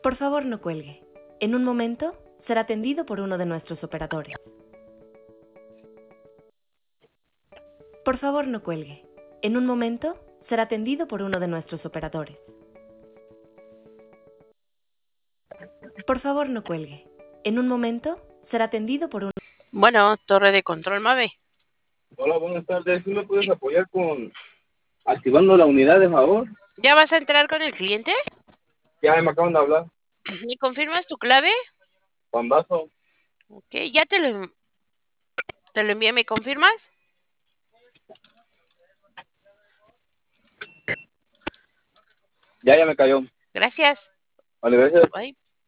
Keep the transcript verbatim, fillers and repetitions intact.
Por favor, no cuelgue. En un momento será atendido por uno de nuestros operadores. Por favor, no cuelgue. En un momento será atendido por uno de nuestros operadores. Por favor, no cuelgue. En un momento será atendido por un... Bueno, torre de control, Mave. Hola, buenas tardes. ¿Sí me puedes apoyar con activando la unidad, de favor? ¿Ya vas a entrar con el cliente? Ya me acaban de hablar. ¿Me confirmas tu clave? Pambazo. Ok, ya te lo, te lo envié. ¿Me confirmas? Ya, ya me cayó. Gracias. Vale, gracias. Bye.